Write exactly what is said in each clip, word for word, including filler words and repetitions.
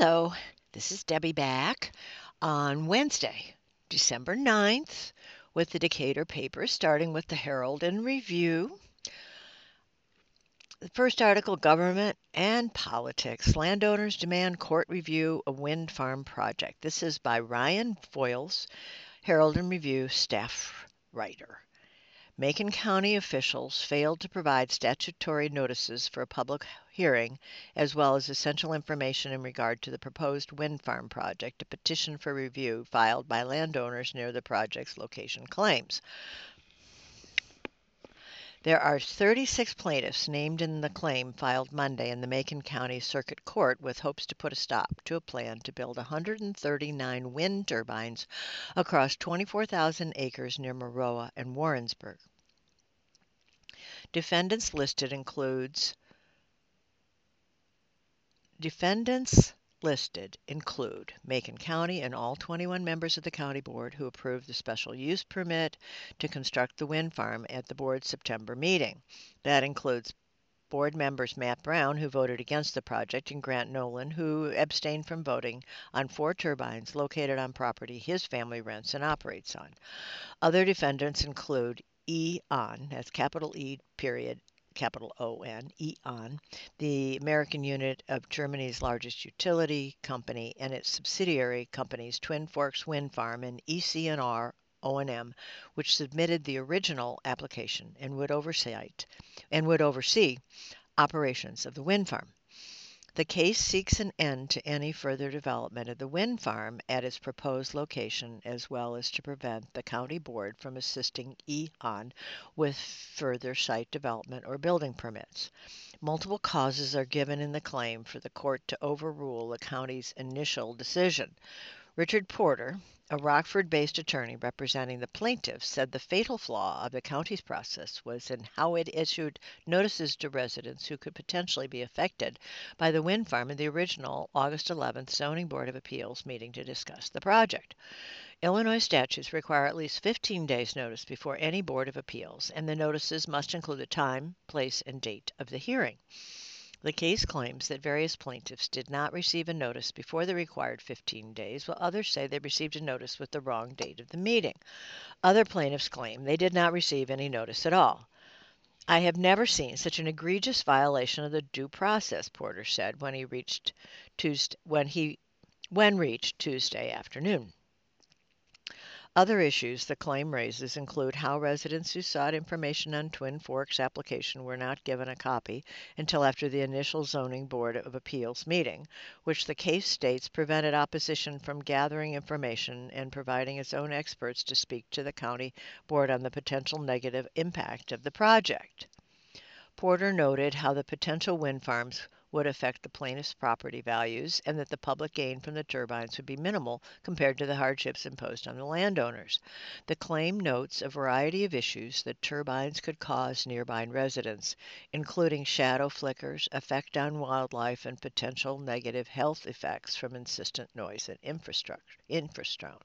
Hello, this is Debbie back on Wednesday, December ninth, with the Decatur papers, starting with the Herald and Review. The first article, Government and Politics. Landowners demand court review of wind farm project. This is by Ryan Foyles, Herald and Review staff writer. Macon County officials failed to provide statutory notices for a public hearing, as well as essential information in regard to the proposed wind farm project. A petition for review filed by landowners near the project's location claims. There are thirty-six plaintiffs named in the claim filed Monday in the Macon County Circuit Court, with hopes to put a stop to a plan to build one hundred thirty-nine wind turbines across twenty-four thousand acres near Maroa and Warrensburg. Defendants listed includes Defendants listed include Macon County and all twenty-one members of the county board who approved the special use permit to construct the wind farm at the board's September meeting. That includes board members Matt Brown, who voted against the project, and Grant Nolan, who abstained from voting on four turbines located on property his family rents and operates on. Other defendants include E.ON, that's capital E period capital O N, E.ON, the American unit of Germany's largest utility company, and its subsidiary companies Twin Forks Wind Farm and E C N R O and M, which submitted the original application and would oversight and would oversee operations of the wind farm. The case seeks an end to any further development of the wind farm at its proposed location, as well as to prevent the county board from assisting E.ON with further site development or building permits. Multiple causes are given in the claim for the court to overrule the county's initial decision. Richard Porter, a Rockford-based attorney representing the plaintiffs, said the fatal flaw of the county's process was in how it issued notices to residents who could potentially be affected by the wind farm in the original August eleventh Zoning Board of Appeals meeting to discuss the project. Illinois statutes require at least fifteen days notice before any Board of Appeals, and the notices must include the time, place, and date of the hearing. The case claims that various plaintiffs did not receive a notice before the required fifteen days, while others say they received a notice with the wrong date of the meeting. Other plaintiffs claim they did not receive any notice at all. I have never seen such an egregious violation of the due process, Porter said when he reached Tuesday, when he when reached Tuesday afternoon. Other issues the claim raises include how residents who sought information on Twin Forks' application were not given a copy until after the initial Zoning Board of Appeals meeting, which the case states prevented opposition from gathering information and providing its own experts to speak to the county board on the potential negative impact of the project. Porter noted how the potential wind farms would affect the plaintiff's property values and that the public gain from the turbines would be minimal compared to the hardships imposed on the landowners. The claim notes a variety of issues that turbines could cause nearby residents, including shadow flickers, effect on wildlife, and potential negative health effects from insistent noise and infrastructure. infrasound.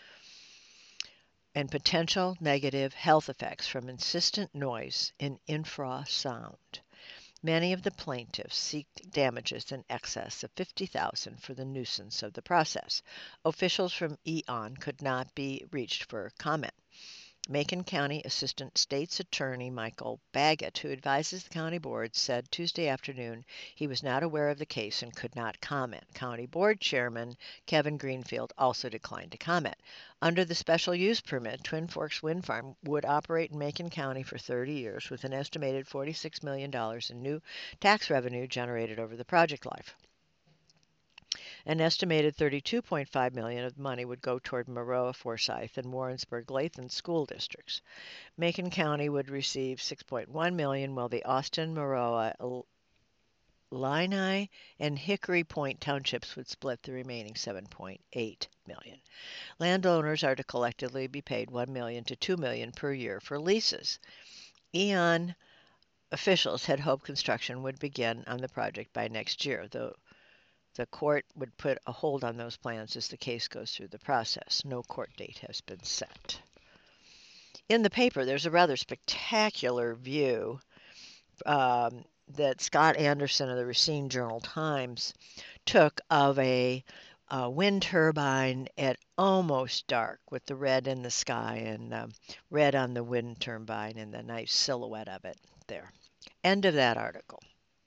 and potential negative health effects from insistent noise and infrasound. Many of the plaintiffs seek damages in excess of fifty thousand dollars for the nuisance of the process. Officials from E.ON could not be reached for comment. Macon County Assistant State's Attorney Michael Baggett, who advises the county board, said Tuesday afternoon he was not aware of the case and could not comment. County Board Chairman Kevin Greenfield also declined to comment. Under the special use permit, Twin Forks Wind Farm would operate in Macon County for thirty years with an estimated forty-six million dollars in new tax revenue generated over the project life. An estimated thirty-two point five million dollars of money would go toward Maroa, Forsyth, and Warrensburg-Lathan school districts. Macon County would receive six point one million dollars, while the Austin, Maroa, Illini, and Hickory Point townships would split the remaining seven point eight million dollars. Landowners are to collectively be paid one million dollars to two million dollars per year for leases. E.ON officials had hoped construction would begin on the project by next year, though the court would put a hold on those plans as the case goes through the process. No court date has been set. In the paper, there's a rather spectacular view um, that Scott Anderson of the Racine Journal-Times took of a uh, wind turbine at almost dark with the red in the sky and um, red on the wind turbine and the nice silhouette of it there. End of that article.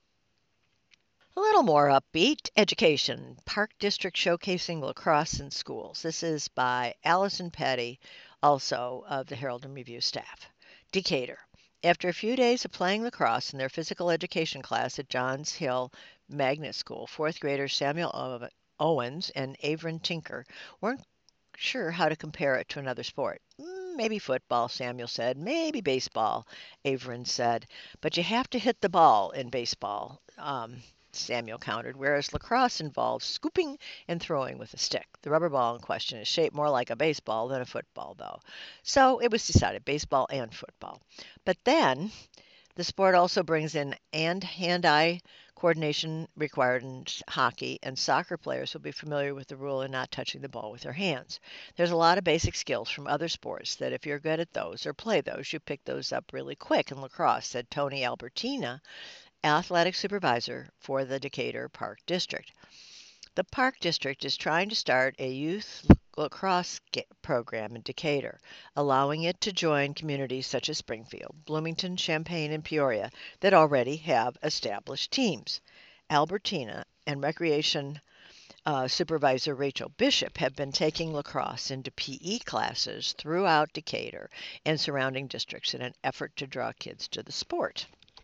A little more upbeat, education, Park District showcasing lacrosse in schools. This is by Allison Petty, also of the Herald and Review staff. Decatur. After a few days of playing lacrosse in their physical education class at Johns Hill Magnet School, fourth graders Samuel Owens and Averin Tinker weren't sure how to compare it to another sport. "Mm, Maybe football," Samuel said. "Maybe baseball," Averin said. "But you have to hit the ball in baseball," um, Samuel countered, whereas lacrosse involves scooping and throwing with a stick. The rubber ball in question is shaped more like a baseball than a football, though. So it was decided baseball and football. But then the sport also brings in and hand-eye coordination required in hockey, and soccer players will be familiar with the rule of not touching the ball with their hands. There's a lot of basic skills from other sports that if you're good at those or play those, you pick those up really quick in lacrosse, said Tony Albertina, athletic supervisor for the Decatur Park District. The Park District is trying to start a youth lacrosse program in Decatur, allowing it to join communities such as Springfield, Bloomington, Champaign, and Peoria that already have established teams. Albertina and Recreation uh, Supervisor Rachel Bishop have been taking lacrosse into P E classes throughout Decatur and surrounding districts in an effort to draw kids to the sport.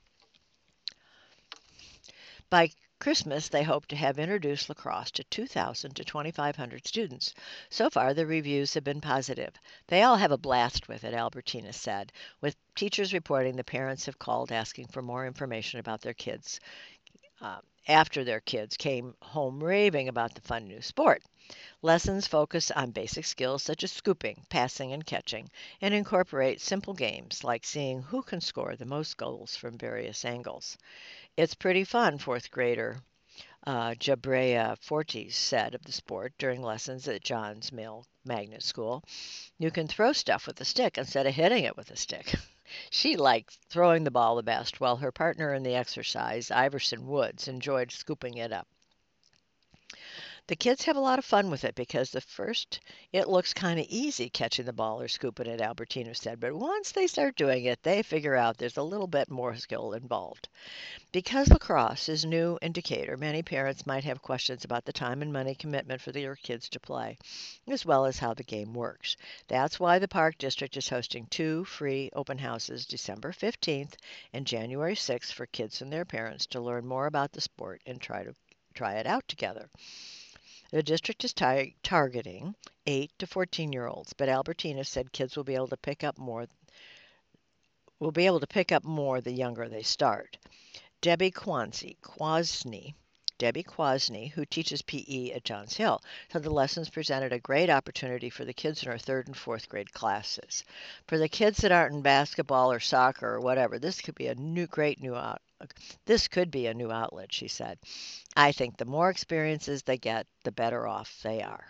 By Christmas, they hope to have introduced lacrosse to two thousand to twenty-five hundred students. So far, the reviews have been positive. They all have a blast with it, Albertina said, with teachers reporting the parents have called asking for more information about their kids uh, after their kids came home raving about the fun new sport. Lessons focus on basic skills such as scooping, passing, and catching, and incorporate simple games like seeing who can score the most goals from various angles. "It's pretty fun," fourth grader uh, Jabrea Fortes said of the sport during lessons at Johns Mill Magnet School. "You can throw stuff with a stick instead of hitting it with a stick." She liked throwing the ball the best, while her partner in the exercise, Iverson Woods, enjoyed scooping it up. "The kids have a lot of fun with it because the first it looks kind of easy catching the ball or scooping it," Albertina said, "but once they start doing it, they figure out there's a little bit more skill involved." Because lacrosse is new in Decatur, many parents might have questions about the time and money commitment for their kids to play, as well as how the game works. That's why the Park District is hosting two free open houses December fifteenth and January sixth for kids and their parents to learn more about the sport and try to try it out together. The district is tar- targeting eight to fourteen-year-olds, but Albertina said kids will be able to pick up more will be able to pick up more the younger they start. Debbie Quasney, Quasney, Debbie Quasney, who teaches P E at Johns Hill, said the lessons presented a great opportunity for the kids in our third and fourth grade classes. For the kids that aren't in basketball or soccer or whatever, this could be a new, great new out. This could be a new outlet, she said. "I think the more experiences they get, the better off they are."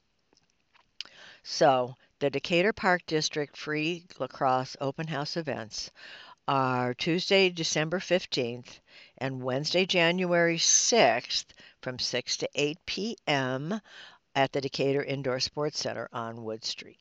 So, the Decatur Park District free lacrosse open house events are Tuesday, December fifteenth and Wednesday, January sixth from six to eight p.m. at the Decatur Indoor Sports Center on Wood Street.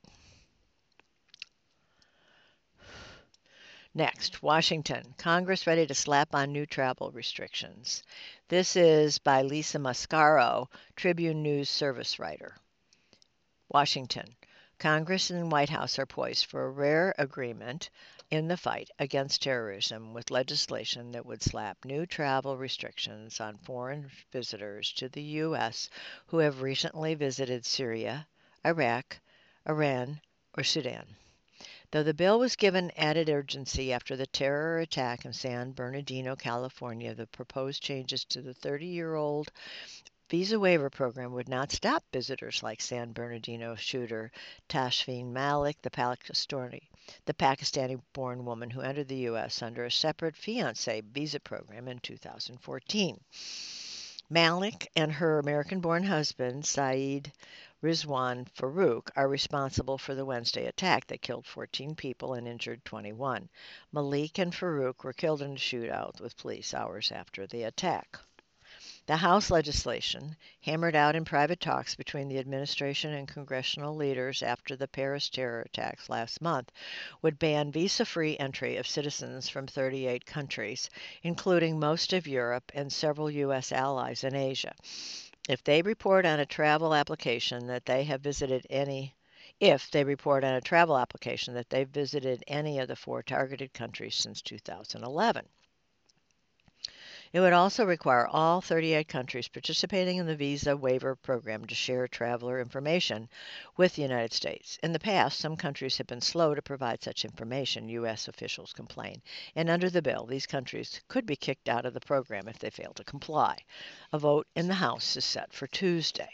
Next, Washington. Congress ready to slap on new travel restrictions. This is by Lisa Mascaro, Tribune News service writer. Washington. Congress and White House are poised for a rare agreement in the fight against terrorism with legislation that would slap new travel restrictions on foreign visitors to the U S who have recently visited Syria, Iraq, Iran, or Sudan. Though the bill was given added urgency after the terror attack in San Bernardino, California, the proposed changes to the thirty-year-old visa waiver program would not stop visitors like San Bernardino shooter Tashfeen Malik, the Pakistani, the Pakistani-born woman who entered the U S under a separate fiancé visa program in two thousand fourteen. Malik and her American-born husband, Saeed Rizwan Farouk are responsible for the Wednesday attack that killed fourteen people and injured twenty-one. Malik and Farouk were killed in a shootout with police hours after the attack. The House legislation, hammered out in private talks between the administration and congressional leaders after the Paris terror attacks last month, would ban visa-free entry of citizens from thirty-eight countries, including most of Europe and several U S allies in Asia, if they report on a travel application that they have visited any if they report on a travel application that they've visited any of the four targeted countries since two thousand eleven. It would also require all thirty-eight countries participating in the visa waiver program to share traveler information with the United States. In the past, some countries have been slow to provide such information, U S officials complain, and under the bill, these countries could be kicked out of the program if they fail to comply. A vote in the House is set for Tuesday.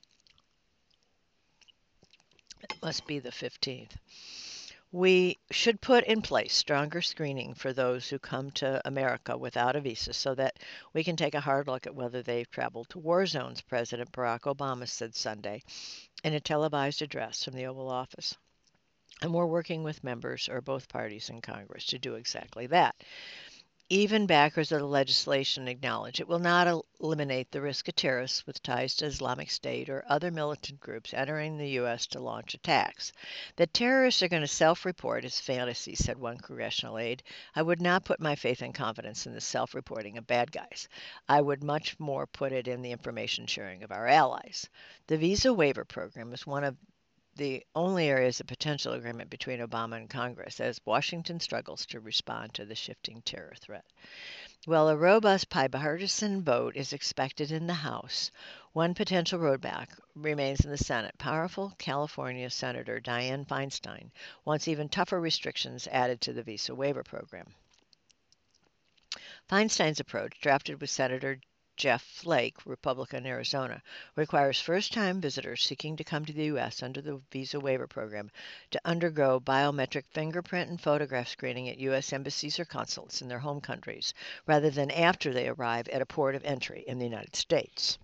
It must be the fifteenth. We should put in place stronger screening for those who come to America without a visa so that we can take a hard look at whether they've traveled to war zones, President Barack Obama said Sunday in a televised address from the Oval Office. And we're working with members or both parties in Congress to do exactly that. Even backers of the legislation acknowledge it will not eliminate the risk of terrorists with ties to Islamic State or other militant groups entering the U S to launch attacks. That terrorists are going to self-report is fantasy, said one congressional aide. I would not put my faith and confidence in the self-reporting of bad guys. I would much more put it in the information sharing of our allies. The visa waiver program is one of the only areas of potential agreement between Obama and Congress as Washington struggles to respond to the shifting terror threat. While a robust bipartisan vote is expected in the House, one potential roadblock remains in the Senate. Powerful California Senator Dianne Feinstein wants even tougher restrictions added to the visa waiver program. Feinstein's approach, drafted with Senator Jeff Flake, Republican, Arizona, requires first-time visitors seeking to come to the U S under the visa waiver program to undergo biometric fingerprint and photograph screening at U S embassies or consulates in their home countries, rather than after they arrive at a port of entry in the United States.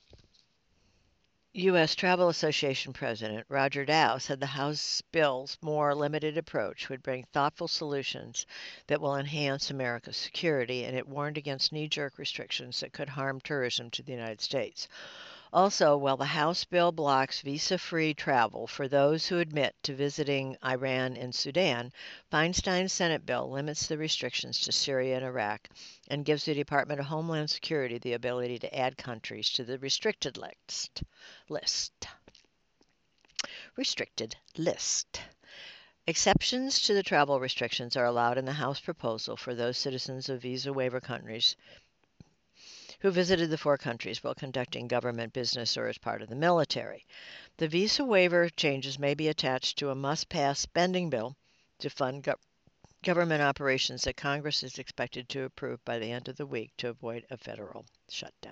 U S Travel Association President Roger Dow said the House bill's more limited approach would bring thoughtful solutions that will enhance America's security, and it warned against knee-jerk restrictions that could harm tourism to the United States. Also, while the House bill blocks visa-free travel for those who admit to visiting Iran and Sudan, Feinstein's Senate bill limits the restrictions to Syria and Iraq and gives the Department of Homeland Security the ability to add countries to the restricted list. list. Restricted list. Exceptions to the travel restrictions are allowed in the House proposal for those citizens of visa waiver countries who visited the four countries while conducting government business or as part of the military. The visa waiver changes may be attached to a must-pass spending bill to fund go- government operations that Congress is expected to approve by the end of the week to avoid a federal shutdown.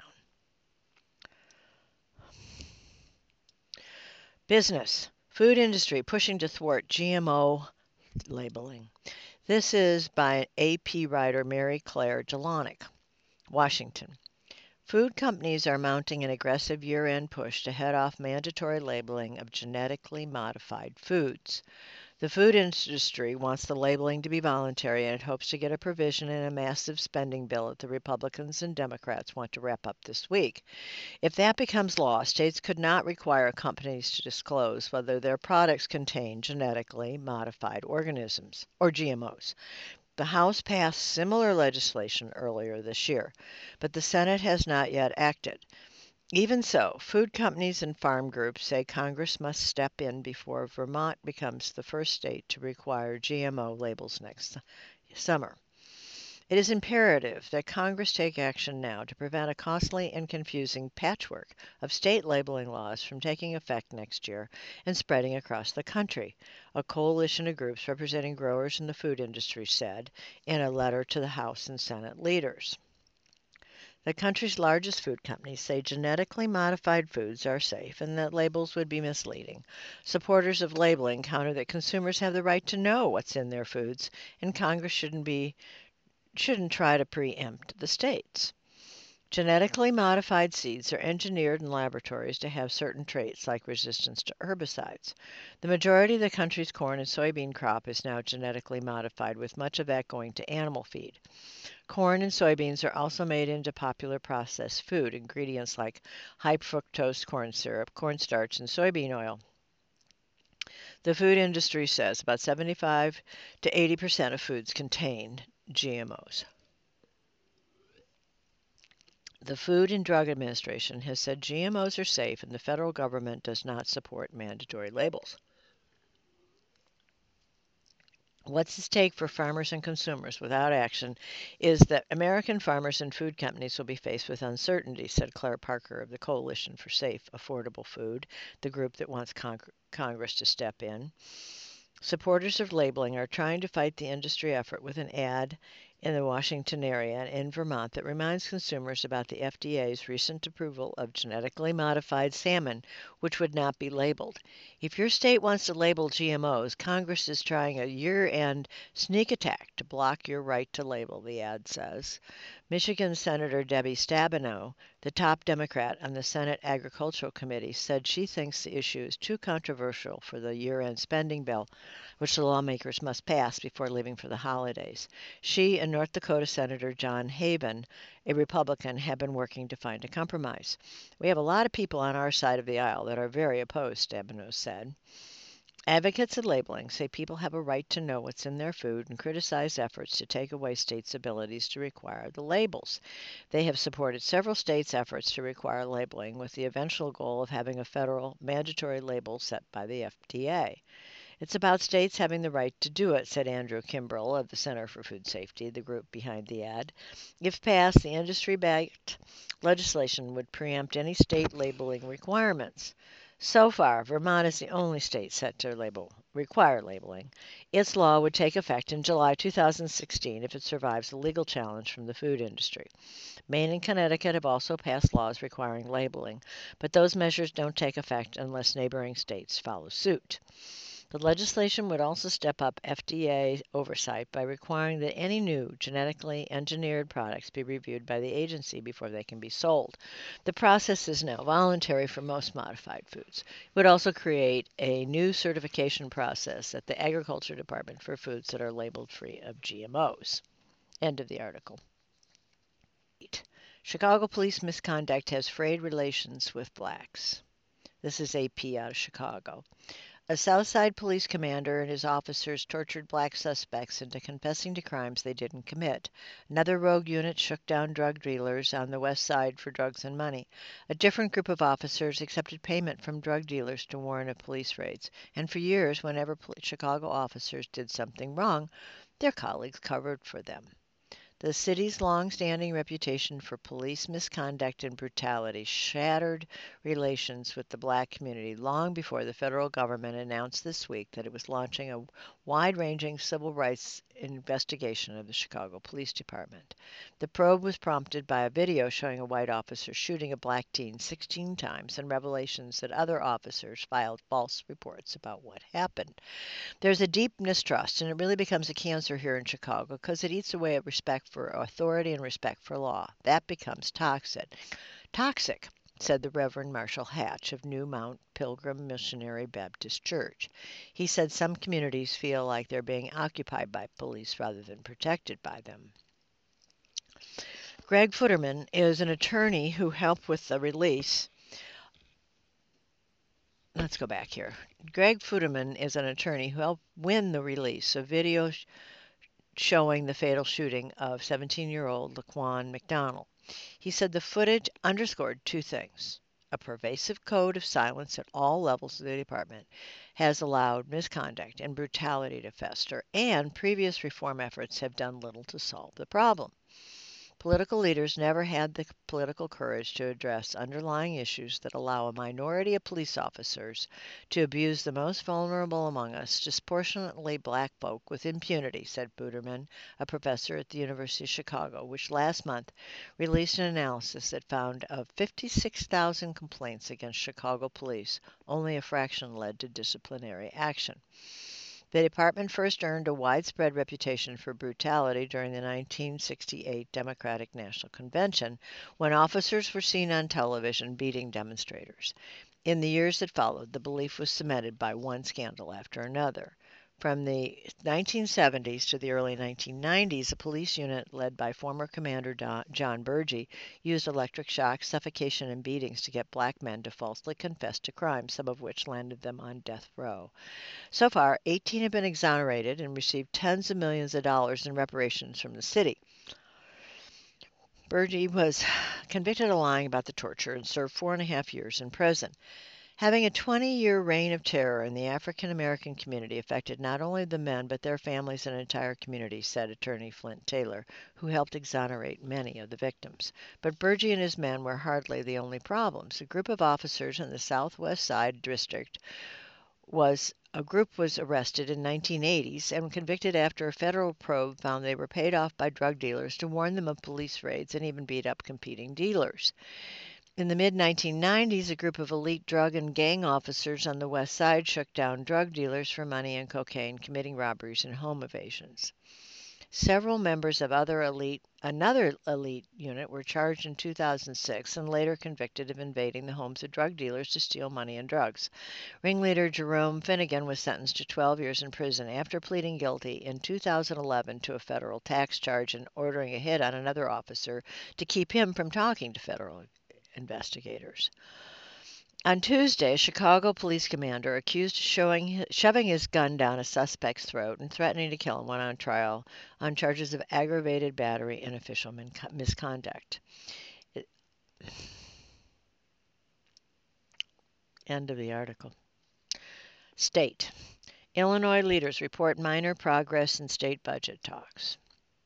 Business. Food industry pushing to thwart G M O labeling. This is by A P writer Mary Claire Jelonic, Washington. Food companies are mounting an aggressive year-end push to head off mandatory labeling of genetically modified foods. The food industry wants the labeling to be voluntary, and it hopes to get a provision in a massive spending bill that the Republicans and Democrats want to wrap up this week. If that becomes law, states could not require companies to disclose whether their products contain genetically modified organisms, or G M Os. The House passed similar legislation earlier this year, but the Senate has not yet acted. Even so, food companies and farm groups say Congress must step in before Vermont becomes the first state to require G M O labels next summer. It is imperative that Congress take action now to prevent a costly and confusing patchwork of state labeling laws from taking effect next year and spreading across the country, a coalition of groups representing growers in the food industry said in a letter to the House and Senate leaders. The country's largest food companies say genetically modified foods are safe and that labels would be misleading. Supporters of labeling counter that consumers have the right to know what's in their foods, and Congress shouldn't be shouldn't try to preempt the states. Genetically modified seeds are engineered in laboratories to have certain traits like resistance to herbicides. The majority of the country's corn and soybean crop is now genetically modified, with much of that going to animal feed. Corn and soybeans are also made into popular processed food. Ingredients like high fructose corn syrup, cornstarch, and soybean oil. The food industry says about seventy-five to eighty percent of foods contain G M Os. The Food and Drug Administration has said G M Os are safe and the federal government does not support mandatory labels. What's at stake for farmers and consumers without action is that American farmers and food companies will be faced with uncertainty, said Claire Parker of the Coalition for Safe, Affordable Food, the group that wants Cong- Congress to step in. Supporters of labeling are trying to fight the industry effort with an ad in the Washington area and in Vermont that reminds consumers about the F D A's recent approval of genetically modified salmon, which would not be labeled. If your state wants to label G M Os, Congress is trying a year-end sneak attack to block your right to label, the ad says. Michigan Senator Debbie Stabenow, the top Democrat on the Senate Agricultural Committee, said she thinks the issue is too controversial for the year-end spending bill, which the lawmakers must pass before leaving for the holidays. She and North Dakota Senator John Haben, a Republican, have been working to find a compromise. We have a lot of people on our side of the aisle that are very opposed, Stabenow said. Advocates of labeling say people have a right to know what's in their food and criticize efforts to take away states' abilities to require the labels. They have supported several states' efforts to require labeling, with the eventual goal of having a federal mandatory label set by the F D A. It's about states having the right to do it, said Andrew Kimbrell of the Center for Food Safety, the group behind the ad. If passed, the industry-backed legislation would preempt any state labeling requirements. So far, Vermont is the only state set to label, require labeling. Its law would take effect in July two thousand sixteen if it survives a legal challenge from the food industry. Maine and Connecticut have also passed laws requiring labeling, but those measures don't take effect unless neighboring states follow suit. The legislation would also step up F D A oversight by requiring that any new genetically engineered products be reviewed by the agency before they can be sold. The process is now voluntary for most modified foods. It would also create a new certification process at the Agriculture Department for foods that are labeled free of G M Os. End of the article. Chicago police misconduct has frayed relations with blacks. This is A P out of Chicago. A Southside police commander and his officers tortured black suspects into confessing to crimes they didn't commit. Another rogue unit shook down drug dealers on the west side for drugs and money. A different group of officers accepted payment from drug dealers to warn of police raids. And for years, whenever Chicago officers did something wrong, their colleagues covered for them. The city's long-standing reputation for police misconduct and brutality shattered relations with the black community long before the federal government announced this week that it was launching a wide-ranging civil rights investigation of the Chicago Police Department. The probe was prompted by a video showing a white officer shooting a black teen sixteen times and revelations that other officers filed false reports about what happened. There's a deep mistrust, and it really becomes a cancer here in Chicago because it eats away at respect for authority and respect for law. That becomes toxic. Toxic, said the Reverend Marshall Hatch of New Mount Pilgrim Missionary Baptist Church. He said some communities feel like they're being occupied by police rather than protected by them. Greg Futterman is an attorney who helped with the release. Let's go back here. Greg Futterman is an attorney who helped win the release of video sh- showing the fatal shooting of seventeen-year-old Laquan McDonald. He said the footage underscored two things. A pervasive code of silence at all levels of the department has allowed misconduct and brutality to fester, and previous reform efforts have done little to solve the problem. Political leaders never had the political courage to address underlying issues that allow a minority of police officers to abuse the most vulnerable among us, disproportionately black folk, with impunity, said Buterman, a professor at the University of Chicago, which last month released an analysis that found of fifty-six thousand complaints against Chicago police, only a fraction led to disciplinary action. The department first earned a widespread reputation for brutality during the nineteen sixty-eight Democratic National Convention, when officers were seen on television beating demonstrators. In the years that followed, the belief was cemented by one scandal after another. From the nineteen seventies to the early nineteen nineties, a police unit led by former Commander Don, John Burgee used electric shock, suffocation, and beatings to get black men to falsely confess to crimes, some of which landed them on death row. So far, eighteen have been exonerated and received tens of millions of dollars in reparations from the city. Burgee was convicted of lying about the torture and served four and a half years in prison. Having a twenty-year reign of terror in the African American community affected not only the men but their families and entire communities, said attorney Flint Taylor, who helped exonerate many of the victims. But Burgee and his men were hardly the only problems. A group of officers in the Southwest Side District was a group was arrested in nineteen eighties and convicted after a federal probe found they were paid off by drug dealers to warn them of police raids and even beat up competing dealers. In the mid nineteen nineties, a group of elite drug and gang officers on the West Side shook down drug dealers for money and cocaine, committing robberies and home evasions. Several members of other elite, another elite unit were charged in two thousand six and later convicted of invading the homes of drug dealers to steal money and drugs. Ringleader Jerome Finnegan was sentenced to twelve years in prison after pleading guilty in two thousand eleven to a federal tax charge and ordering a hit on another officer to keep him from talking to federal investigators. On Tuesday, a Chicago police commander accused of showing, shoving his gun down a suspect's throat and threatening to kill him went on trial on charges of aggravated battery and official misconduct. It, end of the article. State. Illinois leaders report minor progress in state budget talks.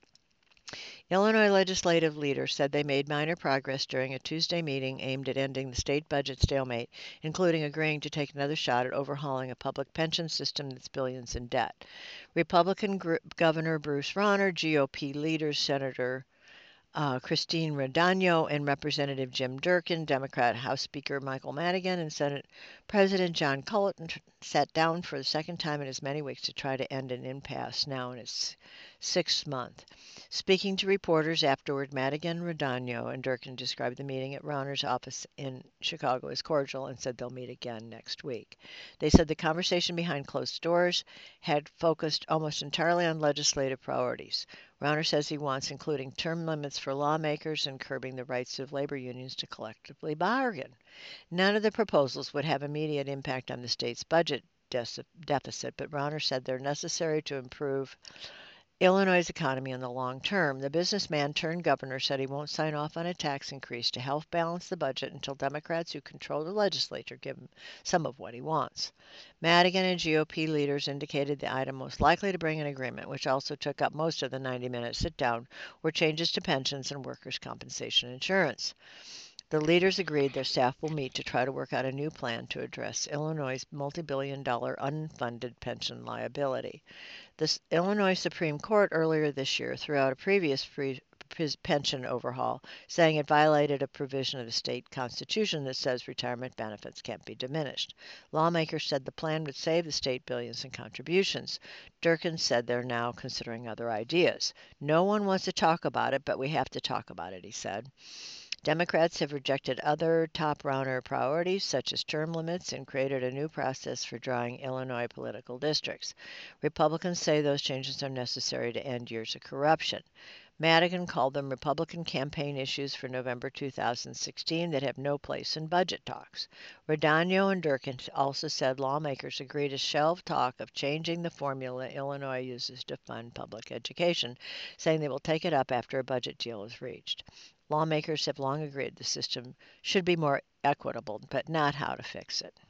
Illinois legislative leaders said they made minor progress during a Tuesday meeting aimed at ending the state budget stalemate, including agreeing to take another shot at overhauling a public pension system that's billions in debt. Republican Gr- Governor Bruce Rauner, G O P leaders Senator uh, Christine Radagno and Representative Jim Durkin, Democrat House Speaker Michael Madigan, and Senate President John Culleton sat down for the second time in as many weeks to try to end an impasse now in its sixth month. Speaking to reporters afterward, Madigan, Radagno, and Durkin described the meeting at Rauner's office in Chicago as cordial and said they'll meet again next week. They said the conversation behind closed doors had focused almost entirely on legislative priorities. Rauner says he wants including term limits for lawmakers and curbing the rights of labor unions to collectively bargain. None of the proposals would have immediate impact on the state's budget de- deficit, but Rauner said they're necessary to improve Illinois' economy in the long term. The businessman turned governor said he won't sign off on a tax increase to help balance the budget until Democrats who control the legislature give him some of what he wants. Madigan and G O P leaders indicated the item most likely to bring an agreement, which also took up most of the ninety-minute sit-down, were changes to pensions and workers' compensation insurance. The leaders agreed their staff will meet to try to work out a new plan to address Illinois' multi-billion dollar unfunded pension liability. The Illinois Supreme Court earlier this year threw out a previous free pension overhaul, saying it violated a provision of the state constitution that says retirement benefits can't be diminished. Lawmakers said the plan would save the state billions in contributions. Durkin said they're now considering other ideas. No one wants to talk about it, but we have to talk about it, he said. Democrats have rejected other top Rauner priorities, such as term limits, and created a new process for drawing Illinois political districts. Republicans say those changes are necessary to end years of corruption. Madigan called them Republican campaign issues for November two thousand sixteen that have no place in budget talks. Radagno and Durkin also said lawmakers agree to shelve talk of changing the formula Illinois uses to fund public education, saying they will take it up after a budget deal is reached. Lawmakers have long agreed the system should be more equitable, but not how to fix it.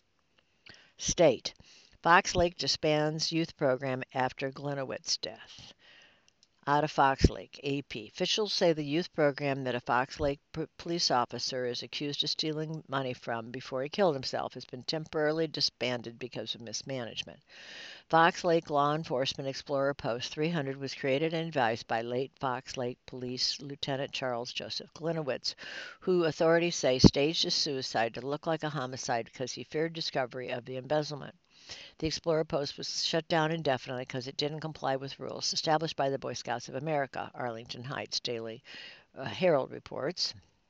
State. Fox Lake disbands youth program after Glinowitz's death. Out of Fox Lake, A P. Officials say the youth program that a Fox Lake p- police officer is accused of stealing money from before he killed himself has been temporarily disbanded because of mismanagement. Fox Lake Law Enforcement Explorer Post three hundred was created and advised by late Fox Lake Police Lieutenant Charles Joseph Glinowitz, who authorities say staged his suicide to look like a homicide because he feared discovery of the embezzlement. The Explorer Post was shut down indefinitely because it didn't comply with rules established by the Boy Scouts of America, Arlington Heights Daily uh, Herald reports.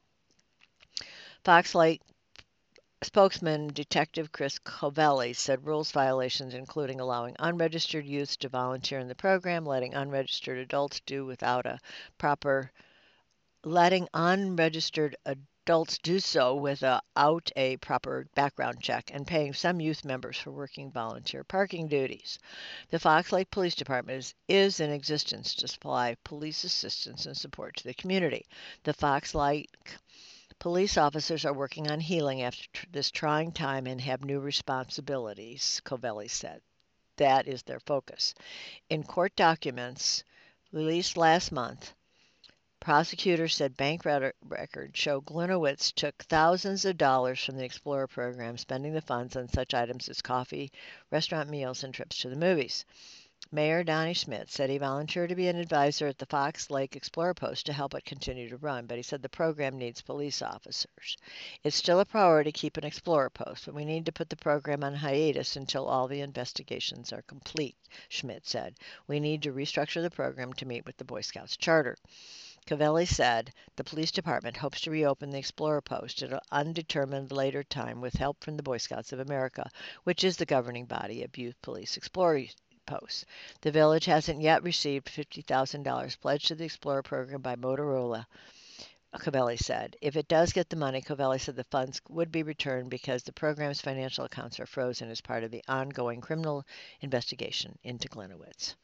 Fox Light spokesman Detective Chris Covelli said rules violations including allowing unregistered youths to volunteer in the program, letting unregistered adults do without a proper letting unregistered adults do so without a proper background check, and paying some youth members for working volunteer parking duties. The Fox Lake Police Department is, is in existence to supply police assistance and support to the community. The Fox Lake police officers are working on healing after tr- this trying time and have new responsibilities, Covelli said. That is their focus. In court documents released last month, prosecutors said bank records show Gliniewicz took thousands of dollars from the Explorer program, spending the funds on such items as coffee, restaurant meals, and trips to the movies. Mayor Donnie Schmidt said he volunteered to be an advisor at the Fox Lake Explorer Post to help it continue to run, but he said the program needs police officers. It's still a priority to keep an Explorer Post, but we need to put the program on hiatus until all the investigations are complete, Schmidt said. We need to restructure the program to meet with the Boy Scouts charter. Covelli said the police department hopes to reopen the Explorer Post at an undetermined later time with help from the Boy Scouts of America, which is the governing body of youth police Explorer posts. The village hasn't yet received fifty thousand dollars pledged to the Explorer program by Motorola, Covelli said. If it does get the money, Covelli said the funds would be returned because the program's financial accounts are frozen as part of the ongoing criminal investigation into Gliniewicz.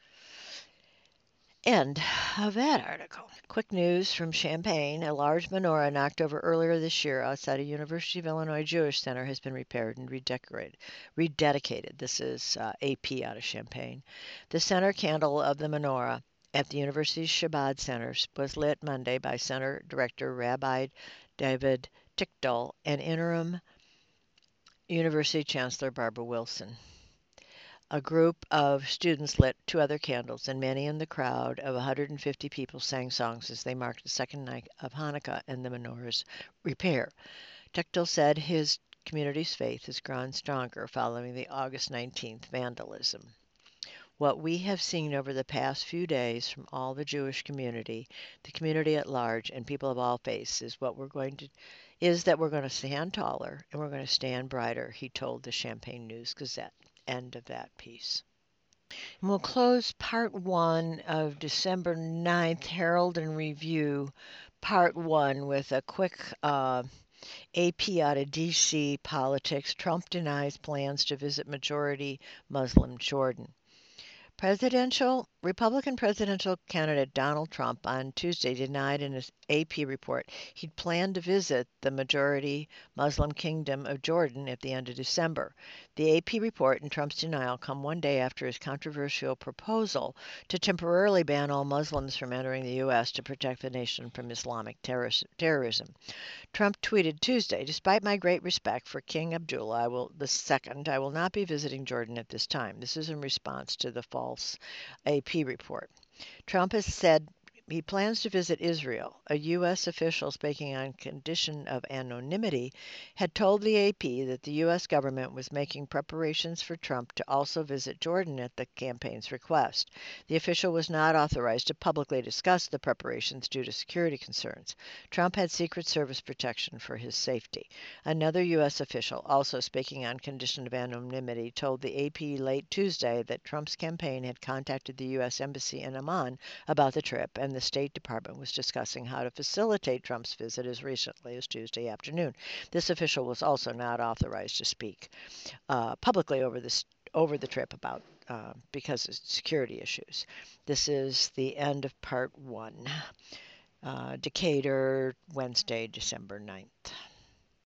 End of that article. Quick news from Champaign. A large menorah knocked over earlier this year outside a University of Illinois Jewish Center has been repaired and redecorated. rededicated. This is uh, A P out of Champaign. The center candle of the menorah at the university's Chabad Center was lit Monday by Center Director Rabbi David Tickdall and interim University Chancellor Barbara Wilson. A group of students lit two other candles, and many in the crowd of one hundred fifty people sang songs as they marked the second night of Hanukkah and the menorah's repair. Tickdall said his community's faith has grown stronger following the August nineteenth vandalism. What we have seen over the past few days from all the Jewish community, the community at large, and people of all faiths is what we're going to is that we're going to stand taller and we're going to stand brighter, he told the Champaign News Gazette. End of that piece. And we'll close part one of December ninth, Herald and Review, part one, with a quick uh, A P out of D C politics. Trump denies plans to visit majority Muslim Jordan. Presidential Republican presidential candidate Donald Trump on Tuesday denied in his A P report he'd planned to visit the majority Muslim kingdom of Jordan at the end of December. The A P report and Trump's denial come one day after his controversial proposal to temporarily ban all Muslims from entering the U S to protect the nation from Islamic terrorism. Trump tweeted Tuesday, "Despite my great respect for King Abdullah I will, the Second, I will not be visiting Jordan at this time." This is in response to the false A P report. Trump has said he plans to visit Israel. A U S official speaking on condition of anonymity had told the A P that the U S government was making preparations for Trump to also visit Jordan at the campaign's request. The official was not authorized to publicly discuss the preparations due to security concerns. Trump had Secret Service protection for his safety. Another U S official, also speaking on condition of anonymity, told the A P late Tuesday that Trump's campaign had contacted the U S Embassy in Amman about the trip, and the State Department was discussing how to facilitate Trump's visit as recently as Tuesday afternoon. This official was also not authorized to speak uh, publicly over this over the trip about uh, because of security issues. This is the end of part one. Uh, Decatur, Wednesday, December ninth.